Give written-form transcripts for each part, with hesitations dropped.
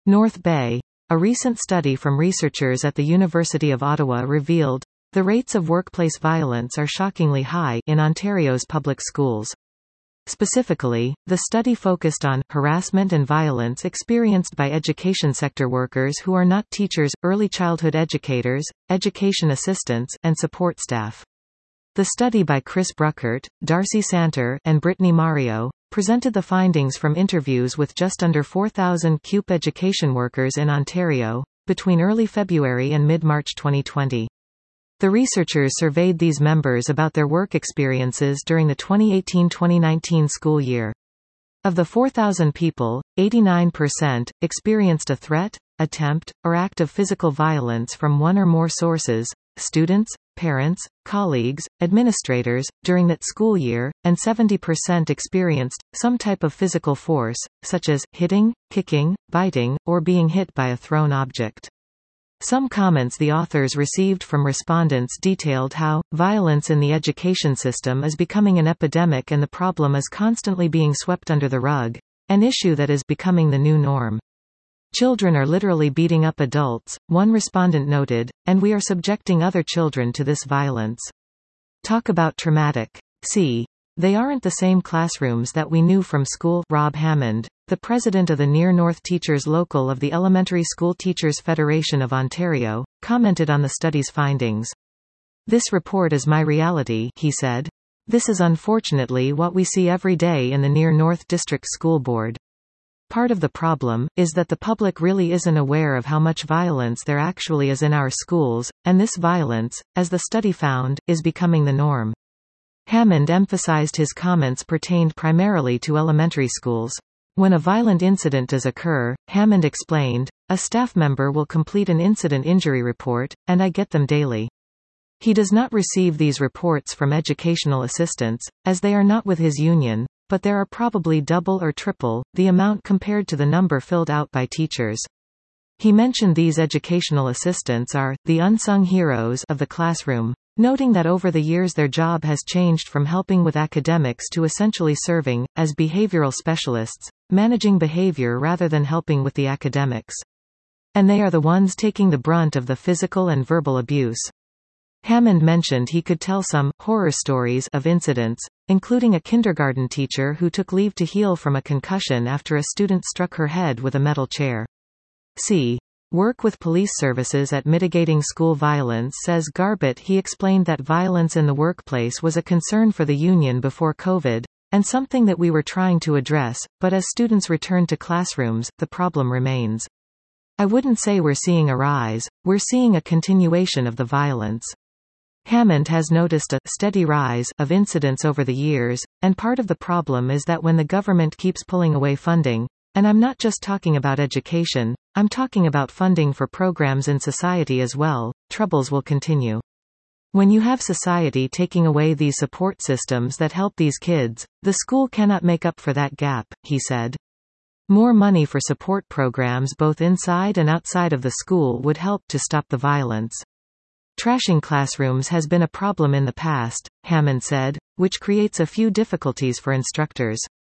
North Bay. A recent study from researchers at the University of Ottawa revealed, the rates of workplace violence are shockingly high in Ontario's public schools. Specifically, the study focused on harassment and violence experienced by education sector workers who are not teachers, early childhood educators, education assistants, and support staff. The study by Chris Bruckert, Darcy Santer, and Brittany Mario presented the findings from interviews with just under 4,000 CUPE education workers in Ontario, between early February and mid-March 2020. The researchers surveyed these members about their work experiences during the 2018-2019 school year. Of the 4,000 people, 89% experienced a threat, attempt, or act of physical violence from one or more sources: students, parents, colleagues, administrators, during that school year, and 70% experienced some type of physical force, such as hitting, kicking, biting, or being hit by a thrown object. Some comments the authors received from respondents detailed how violence in the education system is becoming an epidemic and the problem is constantly being swept under the rug, an issue that is becoming the new norm. Children are literally beating up adults, one respondent noted, and we are subjecting other children to this violence. Talk about traumatic. See. They aren't the same classrooms that we knew from school. Rob Hammond, the president of the Near North Teachers Local of the Elementary School Teachers Federation of Ontario, commented on the study's findings. This report is my reality, he said. This is unfortunately what we see every day in the Near North District School Board. Part of the problem is that the public really isn't aware of how much violence there actually is in our schools, and this violence, as the study found, is becoming the norm. Hammond emphasized his comments pertained primarily to elementary schools. When a violent incident does occur, Hammond explained, a staff member will complete an incident injury report, and I get them daily. He does not receive these reports from educational assistants, as they are not with his union, but there are probably double or triple the amount compared to the number filled out by teachers. He mentioned these educational assistants are the unsung heroes of the classroom, noting that over the years their job has changed from helping with academics to essentially serving as behavioral specialists, managing behavior rather than helping with the academics. And they are the ones taking the brunt of the physical and verbal abuse. Hammond mentioned he could tell some horror stories of incidents, including a kindergarten teacher who took leave to heal from a concussion after a student struck her head with a metal chair. See. Work with police services at mitigating school violence, says Garbett. He explained that violence in the workplace was a concern for the union before COVID, and something that we were trying to address, but as students return to classrooms, the problem remains. I wouldn't say we're seeing a rise, we're seeing a continuation of the violence. Hammond has noticed a steady rise of incidents over the years, and part of the problem is that when the government keeps pulling away funding, and I'm not just talking about education, I'm talking about funding for programs in society as well, troubles will continue. When you have society taking away these support systems that help these kids, the school cannot make up for that gap, he said. More money for support programs both inside and outside of the school would help to stop the violence. Trashing classrooms has been a problem in the past, Hammond said, which creates a few difficulties for instructors.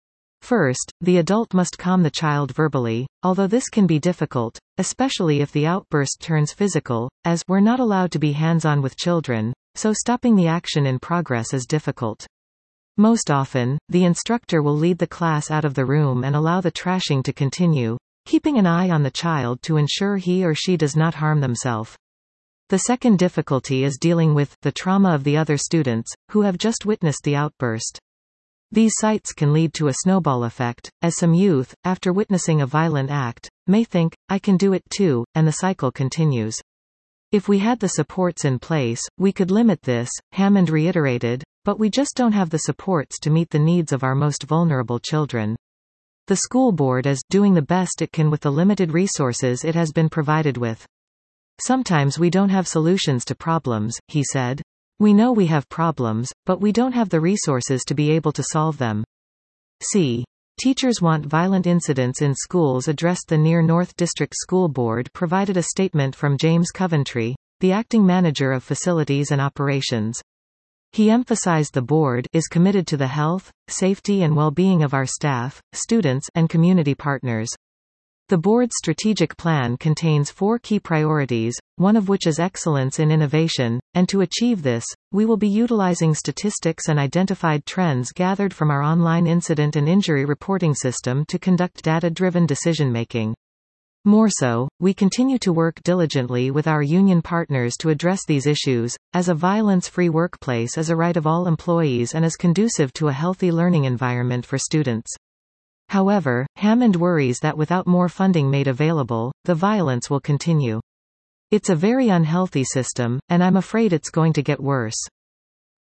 First, the adult must calm the child verbally, although this can be difficult, especially if the outburst turns physical, as we're not allowed to be hands-on with children, so stopping the action in progress is difficult. Most often, the instructor will lead the class out of the room and allow the trashing to continue, keeping an eye on the child to ensure he or she does not harm themselves. The second difficulty is dealing with the trauma of the other students, who have just witnessed the outburst. These sites can lead to a snowball effect, as some youth, after witnessing a violent act, may think, I can do it too, and the cycle continues. If we had the supports in place, we could limit this, Hammond reiterated, but we just don't have the supports to meet the needs of our most vulnerable children. The school board is doing the best it can with the limited resources it has been provided with. Sometimes we don't have solutions to problems, he said. We know we have problems, but we don't have the resources to be able to solve them. See. Teachers want violent incidents in schools addressed. The Near North District School Board provided a statement from James Coventry, the acting manager of facilities and operations. He emphasized the board is committed to the health, safety and well-being of our staff, students and community partners. The board's strategic plan contains 4 key priorities, one of which is excellence in innovation, and to achieve this, we will be utilizing statistics and identified trends gathered from our online incident and injury reporting system to conduct data-driven decision-making. More so, we continue to work diligently with our union partners to address these issues, as a violence-free workplace is a right of all employees and is conducive to a healthy learning environment for students. However, Hammond worries that without more funding made available, the violence will continue. It's a very unhealthy system, and I'm afraid it's going to get worse.